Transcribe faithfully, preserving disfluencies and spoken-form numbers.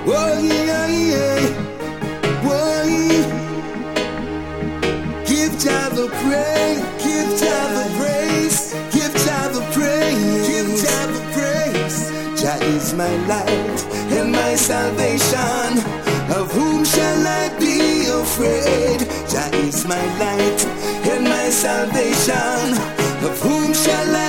Oh yeah, yeah. Whoa, yeah. Give Jah the praise, give Jah the praise, give Jah the praise, give Jah the praise. Jah is my light and my salvation. Of whom shall I be afraid? Jah is my light and my salvation. Of whom shall I